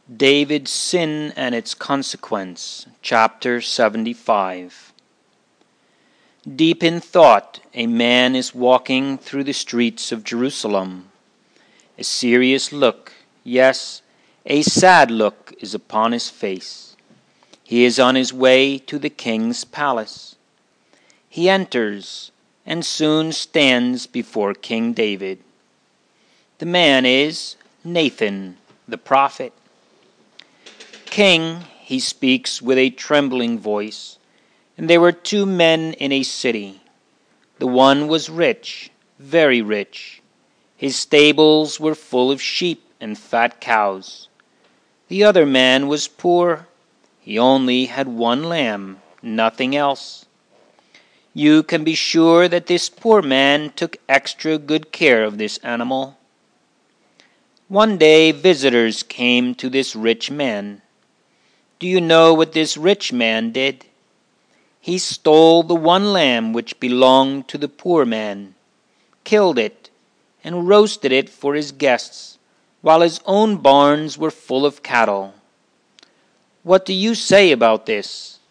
David's Sin and Its Consequence, Chapter 75. Deep in thought, a man is walking through the streets of Jerusalem. A serious look, yes, a sad look is upon his face. He is on his way to the king's palace. He enters and soon stands before King David. The man is Nathan, the prophet. King, he speaks with a trembling voice, and there were two men in a city. The one was rich, very rich. His stables were full of sheep and fat cows. The other man was poor. He only had one lamb, nothing else. You can be sure that this poor man took extra good care of this animal. One day visitors came to this rich man. Do you know what this rich man did? He stole the one lamb which belonged to the poor man, killed it, and roasted it for his guests, while his own barns were full of cattle. What do you say about this?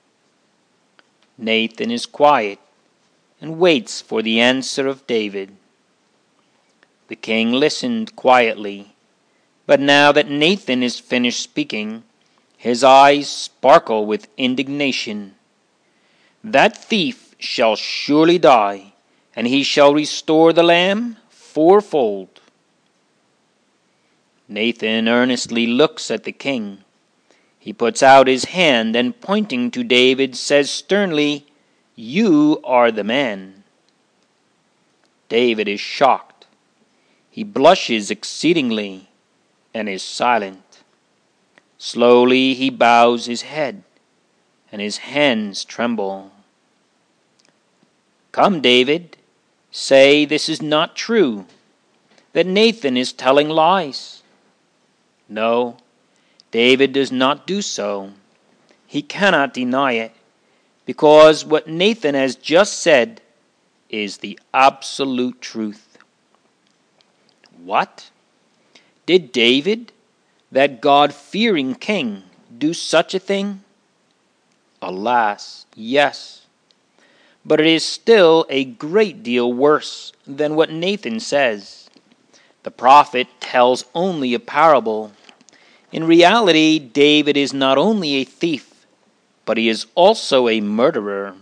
Nathan is quiet and waits for the answer of David. The king listened quietly, but now that Nathan is finished speaking, his eyes sparkle with indignation. That thief shall surely die, and he shall restore the lamb fourfold. Nathan earnestly looks at the king. He puts out his hand and pointing to David says sternly, "You are the man." David is shocked. He blushes exceedingly and is silent. Slowly he bows his head, and his hands tremble. Come, David, say this is not true, that Nathan is telling lies. No, David does not do so. He cannot deny it, because what Nathan has just said is the absolute truth. What? Did David, that God-fearing king, do such a thing? Alas, yes. But it is still a great deal worse than what Nathan says. The prophet tells only a parable. In reality, David is not only a thief, but he is also a murderer.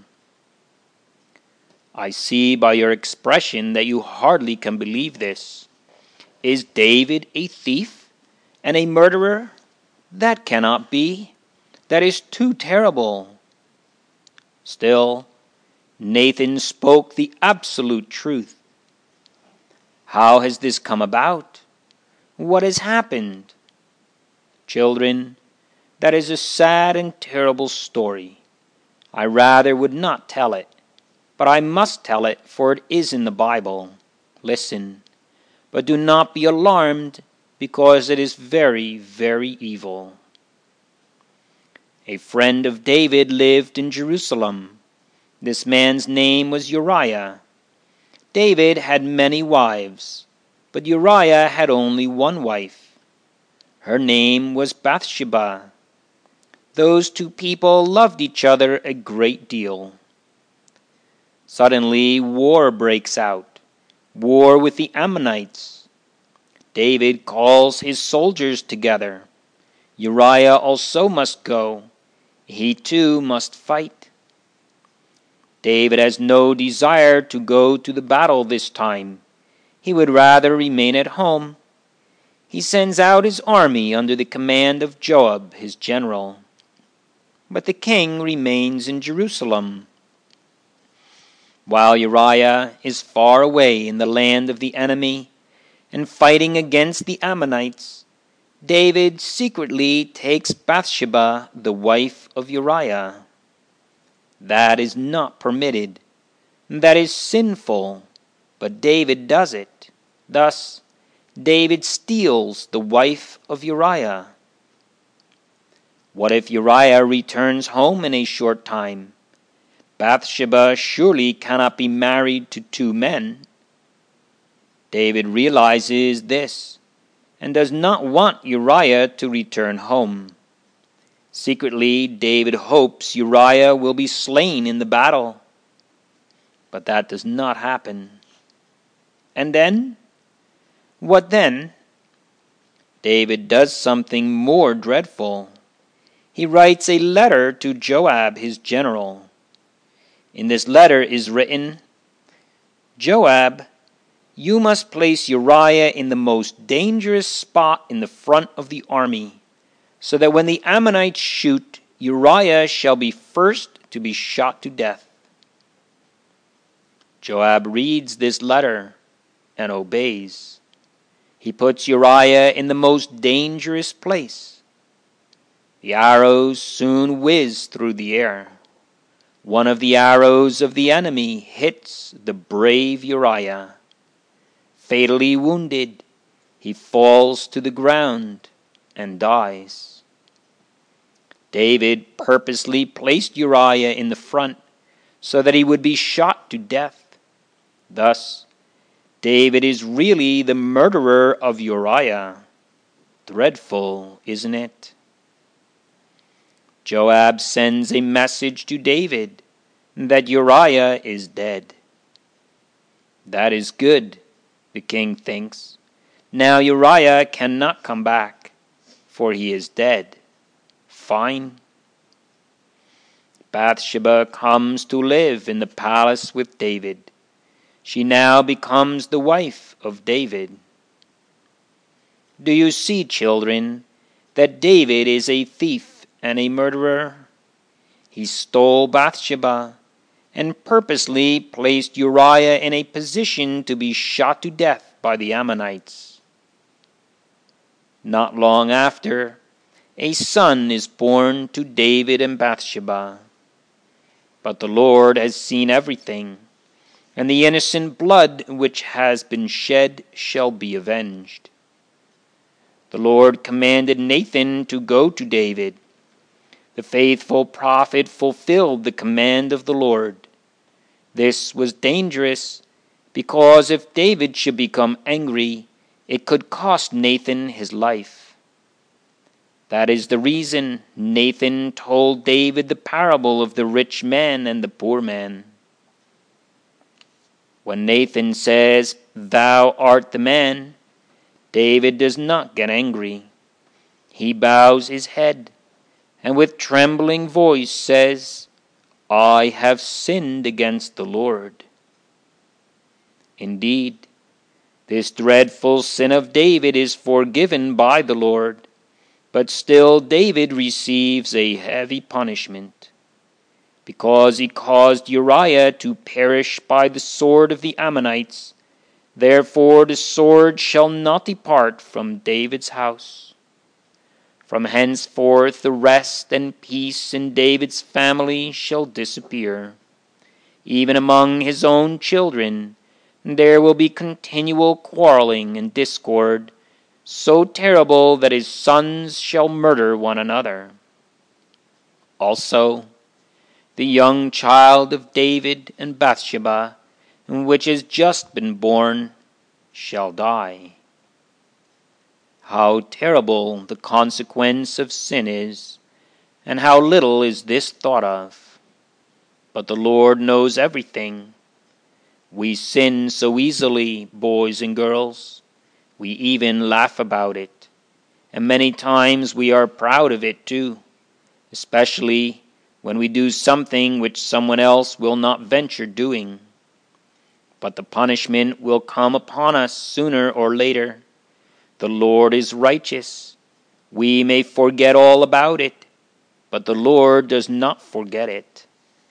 I see by your expression that you hardly can believe this. Is David a thief and a murderer? That cannot be. That is too terrible. Still, Nathan spoke the absolute truth. How has this come about? What has happened? Children, that is a sad and terrible story. I rather would not tell it, but I must tell it, for it is in the Bible. Listen, but do not be alarmed, because it is very, very evil. A friend of David lived in Jerusalem. This man's name was Uriah. David had many wives, but Uriah had only one wife. Her name was Bathsheba. Those two people loved each other a great deal. Suddenly, war breaks out, war with the Ammonites. David calls his soldiers together. Uriah also must go. He too must fight. David has no desire to go to the battle this time. He would rather remain at home. He sends out his army under the command of Joab, his general. But the king remains in Jerusalem. While Uriah is far away in the land of the enemy and fighting against the Ammonites, David secretly takes Bathsheba, the wife of Uriah. That is not permitted. That is sinful. But David does it. Thus, David steals the wife of Uriah. What if Uriah returns home in a short time? Bathsheba surely cannot be married to two men. David realizes this, and does not want Uriah to return home. Secretly, David hopes Uriah will be slain in the battle. But that does not happen. And then? What then? David does something more dreadful. He writes a letter to Joab, his general. In this letter is written, "Joab, you must place Uriah in the most dangerous spot in the front of the army, so that when the Ammonites shoot, Uriah shall be first to be shot to death." Joab reads this letter and obeys. He puts Uriah in the most dangerous place. The arrows soon whiz through the air. One of the arrows of the enemy hits the brave Uriah. Fatally wounded, he falls to the ground and dies. David purposely placed Uriah in the front so that he would be shot to death. Thus, David is really the murderer of Uriah. Dreadful, isn't it? Joab sends a message to David that Uriah is dead. That is good, the king thinks. Now Uriah cannot come back, for he is dead. Fine. Bathsheba comes to live in the palace with David. She now becomes the wife of David. Do you see, children, that David is a thief and a murderer? He stole Bathsheba and purposely placed Uriah in a position to be shot to death by the Ammonites. Not long after, a son is born to David and Bathsheba. But the Lord has seen everything, and the innocent blood which has been shed shall be avenged. The Lord commanded Nathan to go to David. The faithful prophet fulfilled the command of the Lord. This was dangerous, because if David should become angry, it could cost Nathan his life. That is the reason Nathan told David the parable of the rich man and the poor man. When Nathan says, "Thou art the man," David does not get angry. He bows his head and with trembling voice says, "I have sinned against the Lord." Indeed, this dreadful sin of David is forgiven by the Lord, but still David receives a heavy punishment. Because he caused Uriah to perish by the sword of the Ammonites, therefore the sword shall not depart from David's house. From henceforth the rest and peace in David's family shall disappear. Even among his own children there will be continual quarreling and discord, so terrible that his sons shall murder one another. Also, the young child of David and Bathsheba, which has just been born, shall die. How terrible the consequence of sin is, and how little is this thought of. But the Lord knows everything. We sin so easily, boys and girls. We even laugh about it, and many times we are proud of it too, especially when we do something which someone else will not venture doing. But the punishment will come upon us sooner or later. The Lord is righteous. We may forget all about it, but the Lord does not forget it.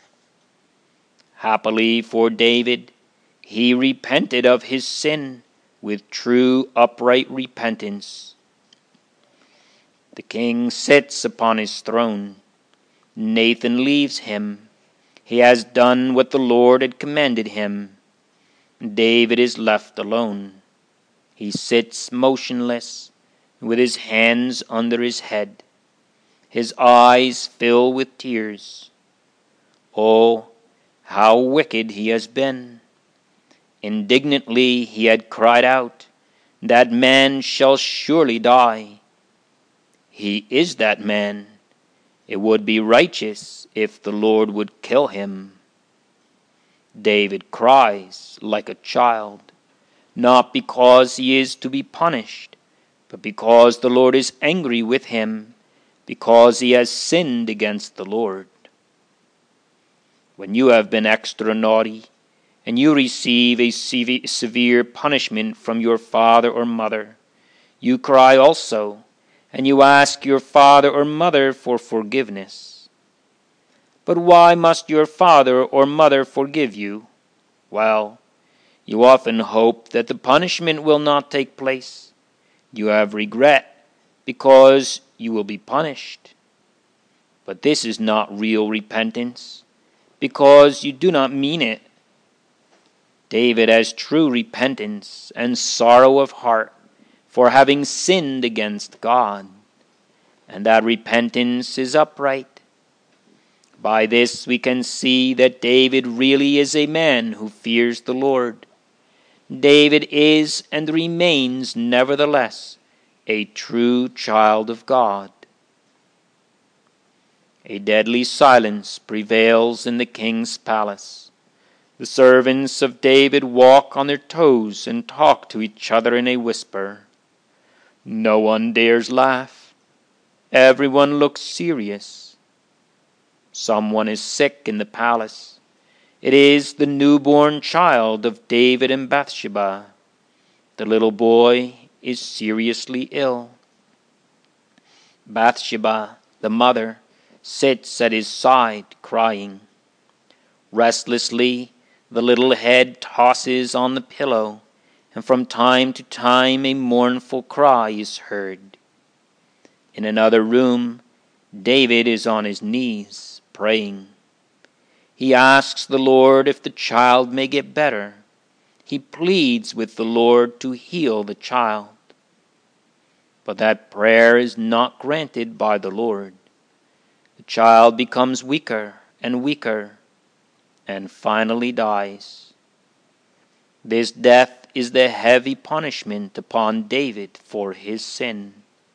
Happily for David, he repented of his sin with true upright repentance. The king sits upon his throne. Nathan leaves him. He has done what the Lord had commanded him. David is left alone. He sits motionless, with his hands under his head. His eyes fill with tears. Oh, how wicked he has been! Indignantly he had cried out, that man shall surely die. He is that man. It would be righteous if the Lord would kill him. David cries like a child, not because he is to be punished, but because the Lord is angry with him, because he has sinned against the Lord. When you have been extra naughty, and you receive a severe punishment from your father or mother, you cry also, and you ask your father or mother for forgiveness. But why must your father or mother forgive you? Well, you often hope that the punishment will not take place. You have regret because you will be punished. But this is not real repentance, because you do not mean it. David has true repentance and sorrow of heart for having sinned against God, and that repentance is upright. By this we can see that David really is a man who fears the Lord. David is and remains nevertheless a true child of God. A deadly silence prevails in the king's palace. The servants of David walk on their toes and talk to each other in a whisper. No one dares laugh. Everyone looks serious. Someone is sick in the palace. It is the newborn child of David and Bathsheba. The little boy is seriously ill. Bathsheba, the mother, sits at his side crying. Restlessly, the little head tosses on the pillow, and from time to time a mournful cry is heard. In another room, David is on his knees, praying. He asks the Lord if the child may get better. He pleads with the Lord to heal the child. But that prayer is not granted by the Lord. The child becomes weaker and weaker, and finally dies. This death is the heavy punishment upon David for his sin.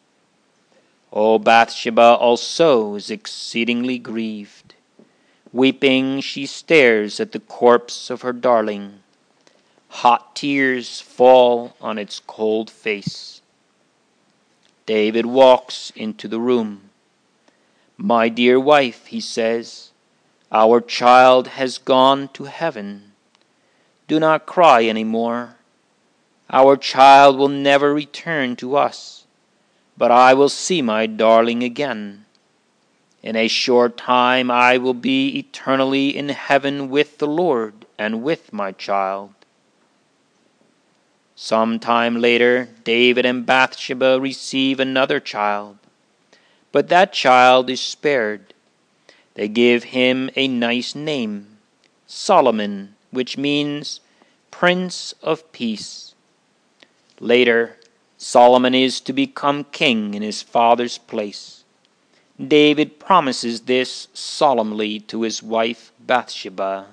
Bathsheba also is exceedingly grieved. Weeping, she stares at the corpse of her darling. Hot tears fall on its cold face. David walks into the room. "My dear wife," he says, "our child has gone to heaven. Do not cry any more. Our child will never return to us, but I will see my darling again. In a short time I will be eternally in heaven with the Lord and with my child." Some time later, David and Bathsheba receive another child, but that child is spared. They give him a nice name, Solomon, which means Prince of Peace. Later, Solomon is to become king in his father's place. David promises this solemnly to his wife Bathsheba.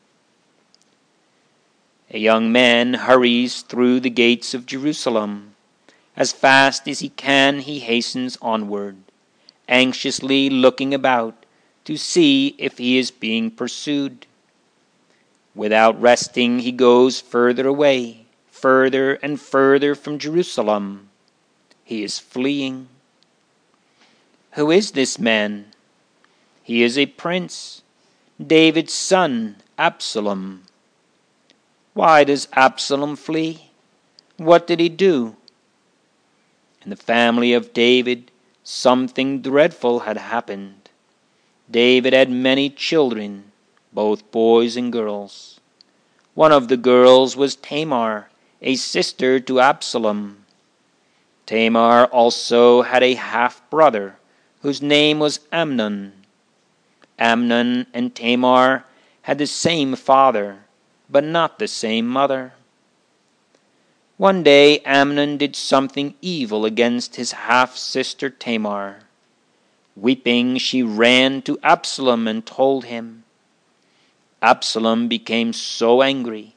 A young man hurries through the gates of Jerusalem. As fast as he can, he hastens onward, anxiously looking about to see if he is being pursued. Without resting, he goes further away, further and further from Jerusalem. He is fleeing. Who is this man? He is a prince, David's son, Absalom. Why does Absalom flee? What did he do? In the family of David, something dreadful had happened. David had many children, both boys and girls. One of the girls was Tamar, a sister to Absalom. Tamar also had a half-brother, whose name was Amnon. Amnon and Tamar had the same father, but not the same mother. One day Amnon did something evil against his half-sister Tamar. Weeping, she ran to Absalom and told him. Absalom became so angry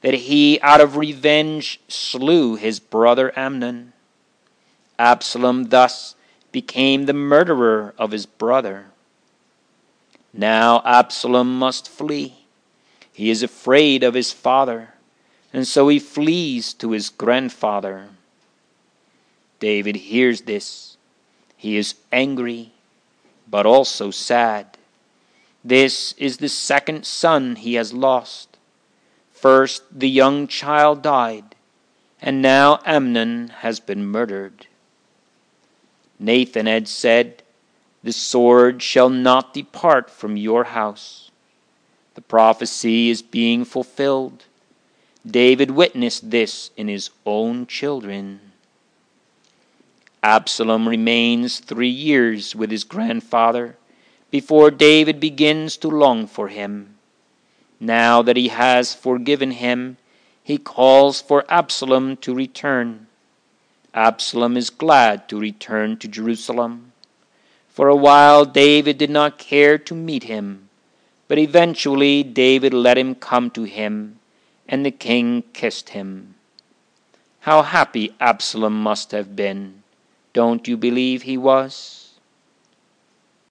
that he out of revenge slew his brother Amnon. Absalom thus became the murderer of his brother. Now Absalom must flee. He is afraid of his father, and so he flees to his grandfather. David hears this. He is angry, but also sad. This is the second son he has lost. First the young child died, and now Amnon has been murdered. Nathan had said, "The sword shall not depart from your house." The prophecy is being fulfilled. David witnessed this in his own children. Absalom remains 3 years with his grandfather before David begins to long for him. Now that he has forgiven him, he calls for Absalom to return. Absalom is glad to return to Jerusalem. For a while David did not care to meet him, but eventually David let him come to him, and the king kissed him. How happy Absalom must have been. Don't you believe he was?